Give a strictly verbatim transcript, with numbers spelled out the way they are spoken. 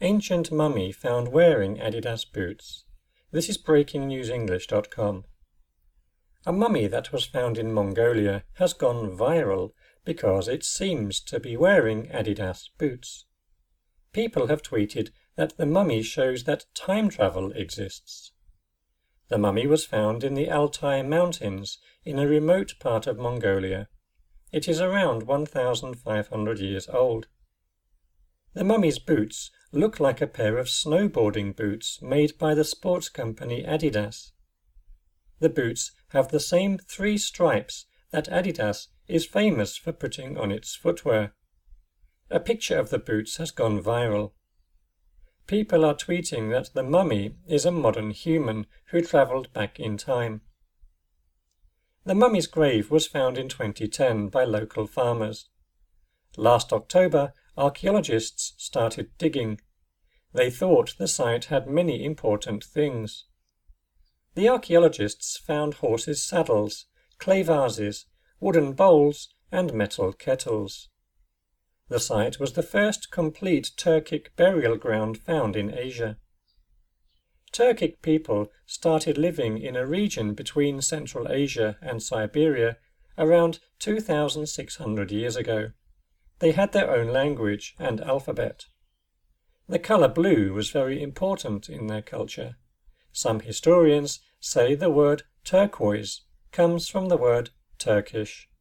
Ancient mummy found wearing Adidas boots. This is breaking news english dot com. A mummy that was found in Mongolia has gone viral because it seems to be wearing Adidas boots. People have tweeted that the mummy shows that time travel exists. The mummy was found in the Altai Mountains in a remote part of Mongolia. It is around one thousand five hundred years old. The mummy's boots look like a pair of snowboarding boots made by the sports company Adidas. The boots have the same three stripes that Adidas is famous for putting on its footwear. A picture of the boots has gone viral. People are tweeting that the mummy is a modern human who travelled back in time. The mummy's grave was found in twenty ten by local farmers. Last October, archaeologists started digging. They thought the site had many important things. The archaeologists found horses' saddles, clay vases, wooden bowls, and metal kettles. The site was the first complete Turkic burial ground found in Asia. Turkic people started living in a region between Central Asia and Siberia around two thousand six hundred years ago. They had their own language and alphabet. The colour blue was very important in their culture. Some historians say the word turquoise comes from the word Turkish.